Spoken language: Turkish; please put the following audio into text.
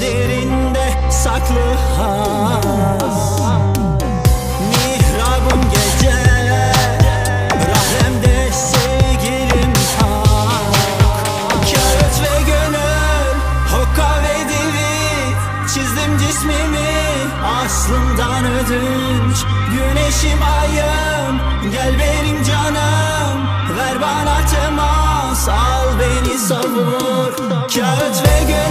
derinde saklı haz. Mihrabım gece, rahlemde sevgilim hak. Kağıt ve gönül, hokka ve divit, çizdim cismimi aslımdan ödünç. Güneşim ayım, gel benim canım, ver bana temas, al beni savur. Kağıt ve gönül